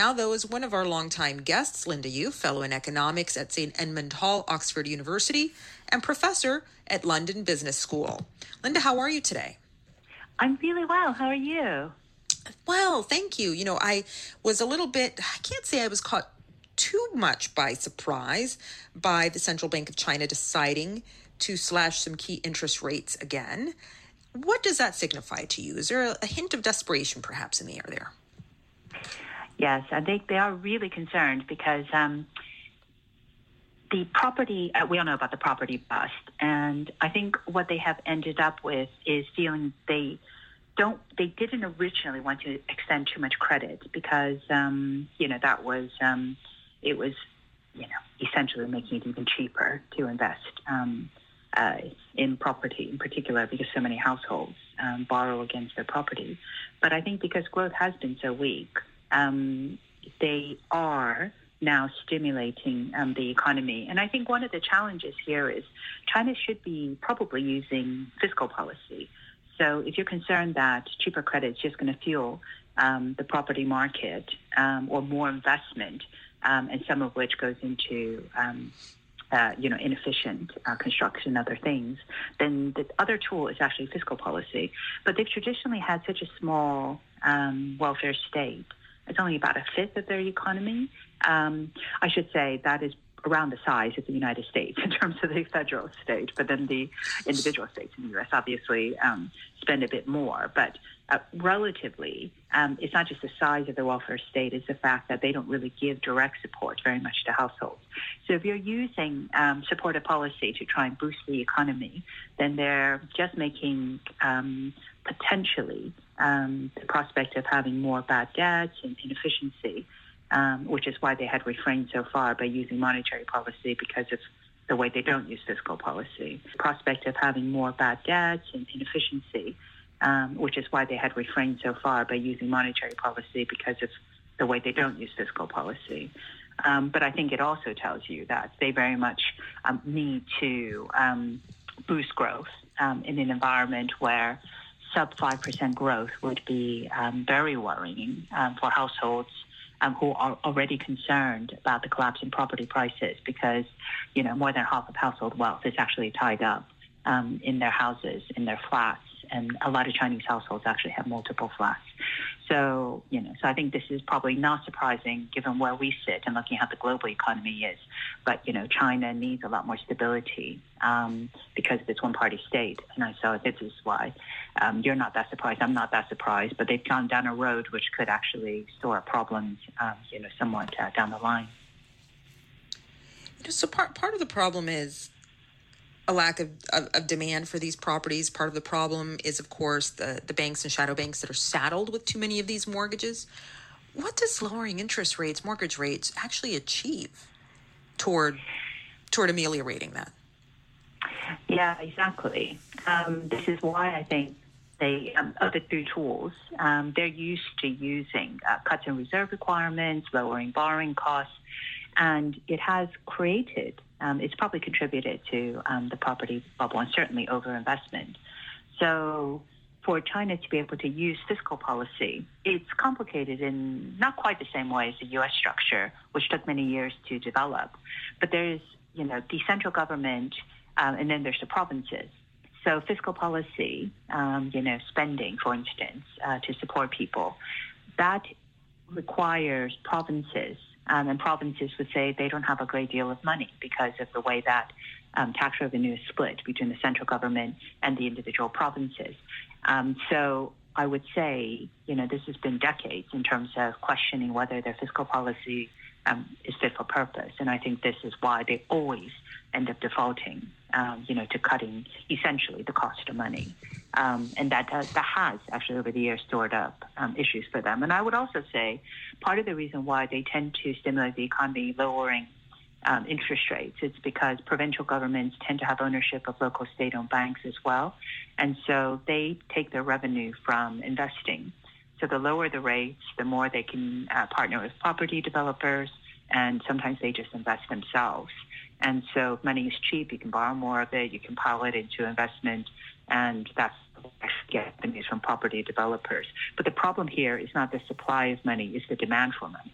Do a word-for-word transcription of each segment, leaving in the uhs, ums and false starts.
Now, though, is one of our longtime guests, Linda Yu, fellow in economics at Saint Edmund Hall, Oxford University, and professor at London Business School. Linda, how are you today? I'm really well. How are you? Well, thank you. You know, I was a little bit, I can't say I was caught too much by surprise by the Central Bank of China deciding to slash some key interest rates again. What does that signify to you? Is there a, a hint of desperation perhaps in the air there? Yes, I think they are really concerned because um, the property, uh, we all know about the property bust. And I think what they have ended up with is feeling they don't, they didn't originally want to extend too much credit because, um, you know, that was, um, it was, you know, essentially making it even cheaper to invest um, uh, in property in particular because so many households um, borrow against their property. But I think because growth has been so weak, Um, they are now stimulating um, the economy. And I think one of the challenges here is China should be probably using fiscal policy. So if you're concerned that cheaper credit is just going to fuel um, the property market um, or more investment, um, and some of which goes into um, uh, you know, inefficient uh, construction and other things, then the other tool is actually fiscal policy. But they've traditionally had such a small um, welfare state. It's only about a fifth of their economy. Um, I should say that is around the size of the United States in terms of the federal state, but then the individual states in the U S obviously um, spend a bit more. But uh, relatively, um, it's not just the size of the welfare state, it's the fact that they don't really give direct support very much to households. So if you're using um, supportive policy to try and boost the economy, then they're just making um, potentially um, the prospect of having more bad debts and inefficiency, Um, which is why they had refrained so far by using monetary policy because of the way they don't use fiscal policy. The prospect of having more bad debts and inefficiency, um, which is why they had refrained so far by using monetary policy because of the way they don't use fiscal policy. Um, but I think it also tells you that they very much um, need to um, boost growth um, in an environment where sub five percent growth would be um, very worrying um, for households Um, who are already concerned about the collapse in property prices because, you know, more than half of household wealth is actually tied up um, in their houses, in their flats, and a lot of Chinese households actually have multiple flats. So, you know, so I think this is probably not surprising given where we sit and looking at how the global economy is. But, you know, China needs a lot more stability um, because of its one-party state. And I saw this is why um, you're not that surprised. I'm not that surprised. But they've gone down a road which could actually store up problems, um, you know, somewhat uh, down the line. You know, so part part of the problem is a lack of, of, of demand for these properties. Part of the problem is, of course, the, the banks and shadow banks that are saddled with too many of these mortgages. What does lowering interest rates, mortgage rates, actually achieve toward toward ameliorating that? Yeah, exactly. Um, this is why I think they, um, of the three tools, um, they're used to using uh, cuts in reserve requirements, lowering borrowing costs, and it has created, um, it's probably contributed to um, the property bubble and certainly overinvestment. So for China to be able to use fiscal policy, it's complicated in not quite the same way as the U S structure, which took many years to develop. But there's, you know, the central government, um, and then there's the provinces. So fiscal policy, um, you know, spending, for instance, uh, to support people, that requires provinces, um, and provinces would say they don't have a great deal of money because of the way that um, tax revenue is split between the central government and the individual provinces. Um, so I would say, you know, this has been decades in terms of questioning whether their fiscal policy um, is fit for purpose. And I think this is why they always end up defaulting, um, you know, to cutting essentially the cost of money. Um, and that, uh, that has actually over the years stored up um, issues for them. And I would also say part of the reason why they tend to stimulate the economy lowering um, interest rates, it's because provincial governments tend to have ownership of local state-owned banks as well. And so they take their revenue from investing. So the lower the rates, the more they can uh, partner with property developers, and sometimes they just invest themselves. And so if money is cheap, you can borrow more of it, you can pile it into investment, and that's get revenues from property developers. But the problem here is not the supply of money, it's the demand for money.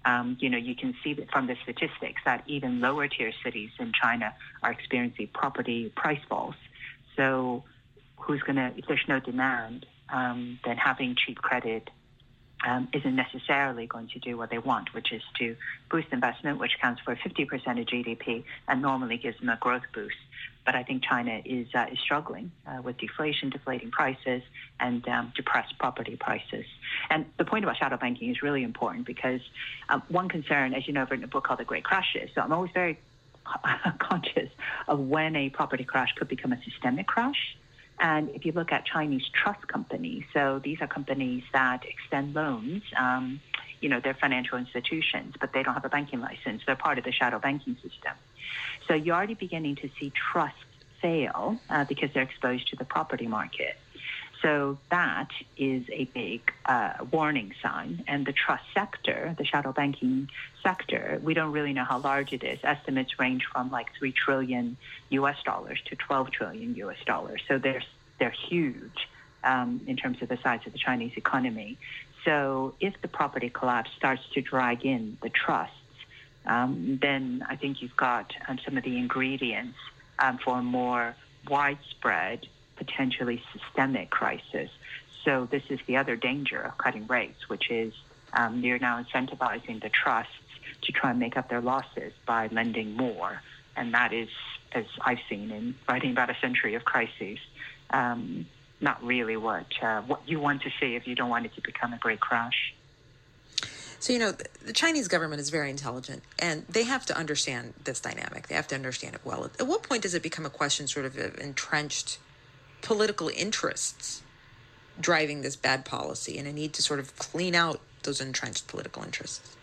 Um, you know, you can see that from the statistics that even lower tier cities in China are experiencing property price falls. So who's going to, if there's no demand, um, then having cheap credit um, isn't necessarily going to do what they want, which is to boost investment, which accounts for fifty percent of G D P and normally gives them a growth boost. But I think China is uh, is struggling uh, with deflation, deflating prices, and um, depressed property prices. And the point about shadow banking is really important because um, one concern, as you know, I've written a book called The Great Crashes. So I'm always very conscious of when a property crash could become a systemic crash. And if you look at Chinese trust companies, so these are companies that extend loans, um, you know, they're financial institutions, but they don't have a banking license. They're part of the shadow banking system. So you're already beginning to see trusts fail uh, because they're exposed to the property market. So that is a big uh, warning sign. And the trust sector, the shadow banking sector, we don't really know how large it is. Estimates range from like three trillion U S dollars to twelve trillion U S dollars. So they're, they're huge um, in terms of the size of the Chinese economy. So if the property collapse starts to drag in the trusts, um, then I think you've got um, some of the ingredients um, for a more widespread, potentially systemic crisis. So this is the other danger of cutting rates, which is um, you're now incentivizing the trusts to try and make up their losses by lending more. And that is, as I've seen in writing about a century of crises, um, not really what uh, what you want to see if you don't want it to become a great crash. So, you know, the Chinese government is very intelligent, and they have to understand this dynamic. They have to understand it well. At what point does it become a question sort of of entrenched political interests driving this bad policy and a need to sort of clean out those entrenched political interests?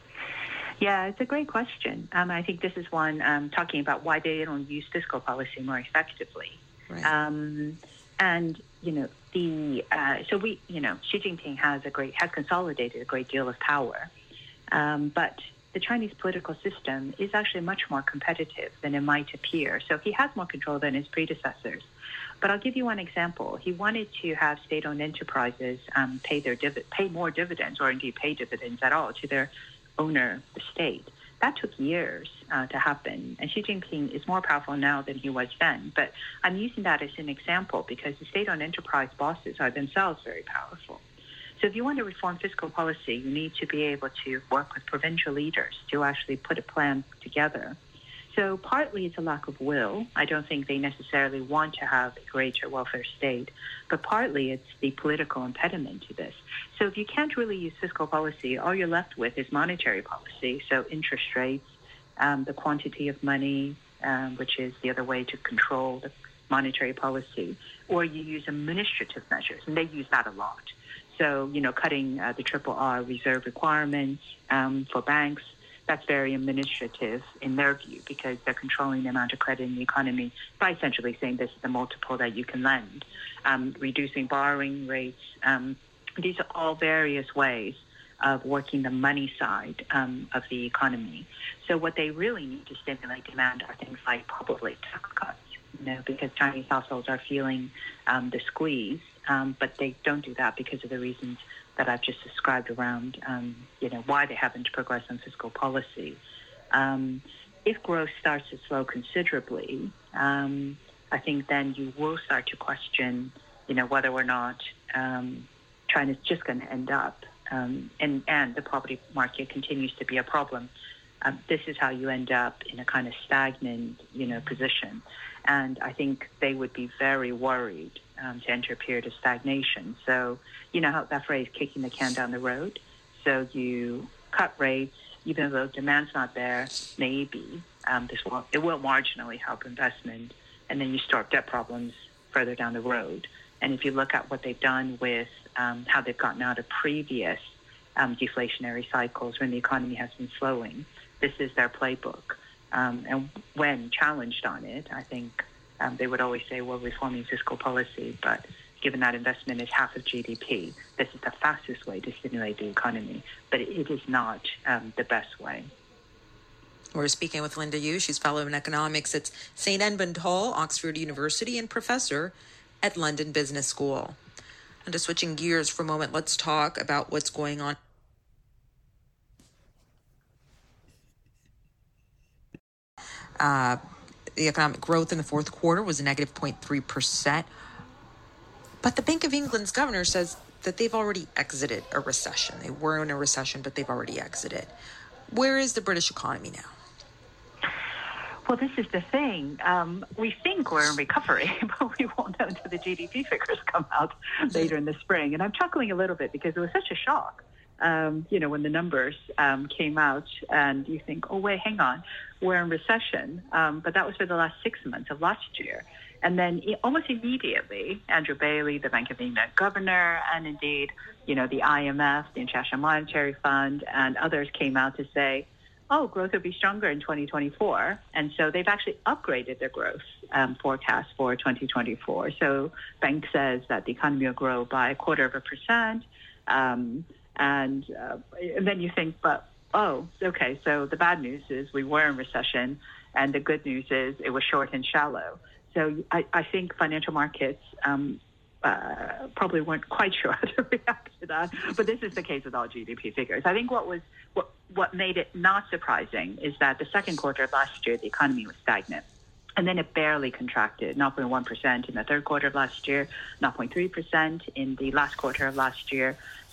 Yeah, it's a great question. Um, I think this is one um, talking about why they don't use fiscal policy more effectively. Right. Um, and, you know, the uh, so we, you know, Xi Jinping has a great, has consolidated a great deal of power. Um, but the Chinese political system is actually much more competitive than it might appear. So he has more control than his predecessors. But I'll give you one example. He wanted to have state-owned enterprises um, pay their div- pay more dividends, or indeed pay dividends at all, to their owner, the state. That took years uh, to happen. And Xi Jinping is more powerful now than he was then. But I'm using that as an example because the state-owned enterprise bosses are themselves very powerful. So if you want to reform fiscal policy, you need to be able to work with provincial leaders to actually put a plan together. So partly it's a lack of will. I don't think they necessarily want to have a greater welfare state, but partly it's the political impediment to this. So if you can't really use fiscal policy, all you're left with is monetary policy, so interest rates, um, the quantity of money, um, which is the other way to control the monetary policy, or you use administrative measures, and they use that a lot. So, you know, cutting uh, the triple R reserve requirements um, for banks, that's very administrative in their view because they're controlling the amount of credit in the economy by essentially saying this is the multiple that you can lend, um, reducing borrowing rates. Um, these are all various ways of working the money side um, of the economy. So what they really need to stimulate demand are things like probably tax cuts, you know, because Chinese households are feeling um, the squeeze, um, but they don't do that because of the reasons that I've just described around, um, you know, why they haven't progressed on fiscal policy. Um, if growth starts to slow considerably, um, I think then you will start to question, you know, whether or not um, China's just going to end up, um, and, and the property market continues to be a problem. Um, this is how you end up in a kind of stagnant, you know, position. And I think they would be very worried um, to enter a period of stagnation. So, you know how that phrase, kicking the can down the road? So you cut rates, even though demand's not there, maybe um, this will, it will marginally help investment. And then you start debt problems further down the road. And if you look at what they've done with um, how they've gotten out of previous um, deflationary cycles when the economy has been slowing, this is their playbook. Um, and when challenged on it, I think um, they would always say, well, reforming fiscal policy, but given that investment is half of G D P, this is the fastest way to stimulate the economy, but it is not um, the best way. We're speaking with Linda Yu. She's fellow in economics at Saint Edmund Hall, Oxford University, and professor at London Business School. And just switching gears for a moment, let's talk about what's going on Uh, the economic growth in the fourth quarter was a negative zero point three percent. But the Bank of England's governor says that they've already exited a recession. They were in a recession, but they've already exited. Where is the British economy now? Well, this is the thing. Um, we think we're in recovery, but we won't know until the G D P figures come out later in the spring. And I'm chuckling a little bit because it was such a shock, um, you know, when the numbers um, came out and you think, oh, wait, hang on, we're in recession. Um, but that was for the last six months of last year. And then almost immediately, Andrew Bailey, the Bank of England governor, and indeed, you know, the I M F, the International Monetary Fund, and others came out to say, oh, growth will be stronger in twenty twenty-four. And so they've actually upgraded their growth um, forecast for twenty twenty-four. So bank says that the economy will grow by a quarter of a percent. Um, and, uh, and then you think, but, oh, okay, so the bad news is we were in recession, and the good news is it was short and shallow. So I, I think financial markets um, uh, probably weren't quite sure how to react to that. But this is the case with all G D P figures. I think what was what, what made it not surprising is that the second quarter of last year, the economy was stagnant. And then it barely contracted, zero point one percent in the third quarter of last year, zero point three percent in the last quarter of last year.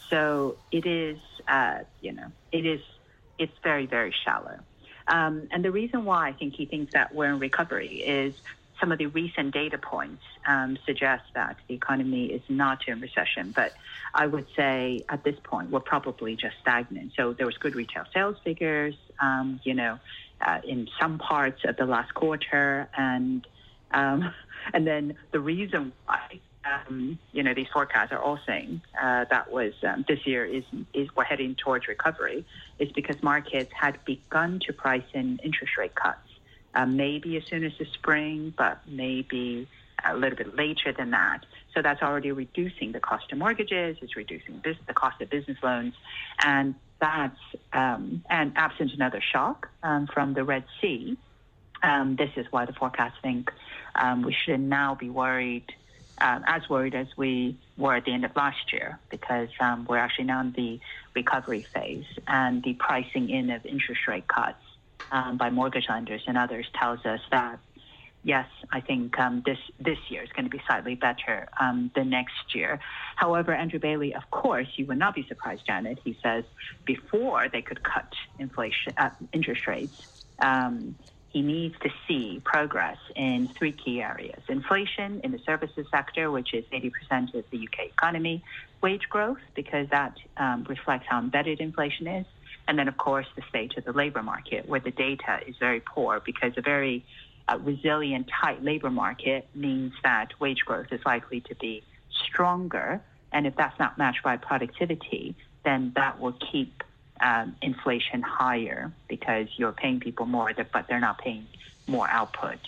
So it is, uh, you know, it is, it's very, very shallow. Um, and the reason why I think he thinks that we're in recovery is some of the recent data points um, suggest that the economy is not in recession. But I would say at this point, we're probably just stagnant. So there was good retail sales figures, um, you know, uh, in some parts of the last quarter. And um, and then the reason why, um, you know, these forecasts are all saying uh, that was um, this year is, is we're heading towards recovery is because markets had begun to price in interest rate cuts. Uh, maybe as soon as the spring, but maybe a little bit later than that. So that's already reducing the cost of mortgages, it's reducing this, the cost of business loans, and that's, um, and absent another shock um, from the Red Sea, um, this is why the forecasts think um, we should now be worried, um, as worried as we were at the end of last year, because um, we're actually now in the recovery phase, and the pricing in of interest rate cuts Um, by mortgage lenders and others tells us that, yes, I think um, this this year is going to be slightly better um, than next year. However, Andrew Bailey, of course, you would not be surprised, Janet. He says before they could cut inflation uh, interest rates, um, he needs to see progress in three key areas: inflation in the services sector, which is eighty percent of the U K economy; wage growth, because that um, reflects how embedded inflation is. And then, of course, the state of the labor market, where the data is very poor, because a very uh, resilient, tight labor market means that wage growth is likely to be stronger. And if that's not matched by productivity, then that will keep um, inflation higher, because you're paying people more, but they're not paying more output.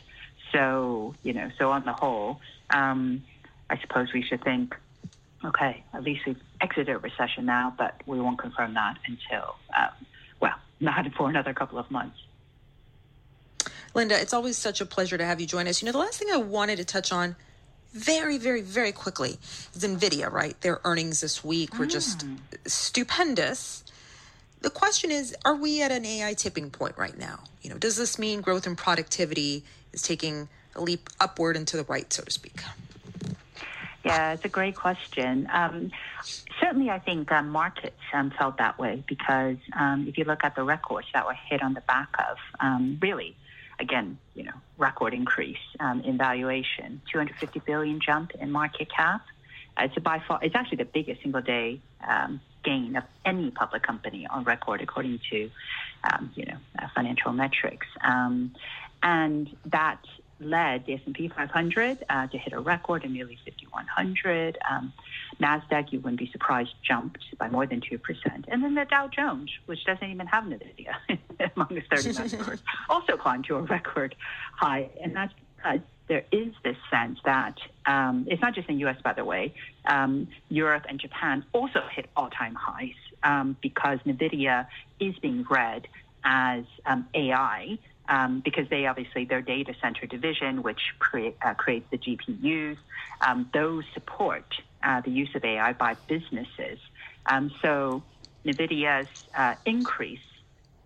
So, you know, so on the whole, um, I suppose we should think, okay, at least we've exited a recession now, but we won't confirm that until, um, well, not for another couple of months. Linda, it's always such a pleasure to have you join us. You know, the last thing I wanted to touch on very, very, very quickly is NVIDIA, right? Their earnings this week were just mm. stupendous. The question is, are we at an A I tipping point right now? You know, does this mean growth and productivity is taking a leap upward and to the right, so to speak? Yeah, it's a great question. Um, certainly, I think uh, markets um, felt that way because um, if you look at the records that were hit on the back of, um, really, again, you know, record increase um, in valuation, two hundred fifty billion jump in market cap. Uh, it's a by far, it's actually the biggest single day um, gain of any public company on record, according to, um, you know, uh, financial metrics, um, and that led the S and P five hundred uh, to hit a record of nearly fifty-one hundred. Um, NASDAQ, you wouldn't be surprised, jumped by more than two percent. And then the Dow Jones, which doesn't even have NVIDIA among the thirty members, also climbed to a record high. And that's because there is this sense that um, it's not just in the U S, by the way, um, Europe and Japan also hit all-time highs um, because NVIDIA is being read as um, A I, Um, because they obviously, their data center division, which cre- uh, creates the G P Us, um, those support uh, the use of A I by businesses. Um, so NVIDIA's uh, increase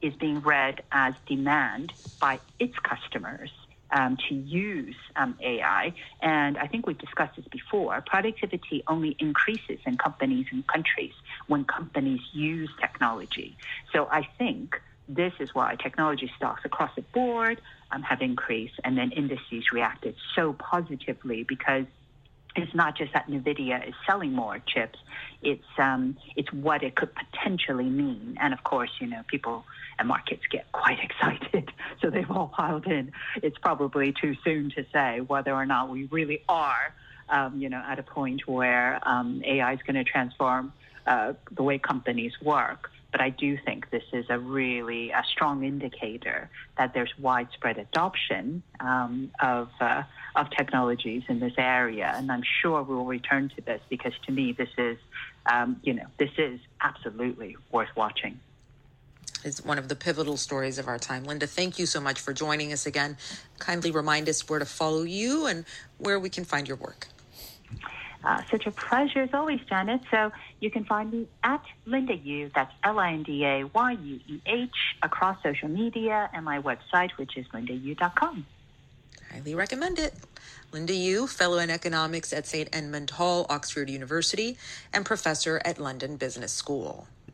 is being read as demand by its customers um, to use um, A I. And I think we've discussed this before. Productivity only increases in companies and countries when companies use technology. So I think this is why technology stocks across the board um, have increased, and then indices reacted so positively, because it's not just that NVIDIA is selling more chips, it's um, it's what it could potentially mean. And of course, you know, people and markets get quite excited, so they've all piled in. It's probably too soon to say whether or not we really are, um, you know, at a point where um, A I is going to transform uh, the way companies work. But I do think this is a really a strong indicator that there's widespread adoption um, of uh, of technologies in this area, and I'm sure we will return to this, because to me this is, um, you know, this is absolutely worth watching. It's one of the pivotal stories of our time. Linda, thank you so much for joining us again. Kindly remind us where to follow you and where we can find your work. Uh, such a pleasure as always, Janet. So you can find me at Linda Yu, that's L I N D A Y U E H, across social media, and my website, which is linda yu dot com. Highly recommend it. Linda Yu, Fellow in Economics at Saint Edmund Hall, Oxford University, and Professor at London Business School.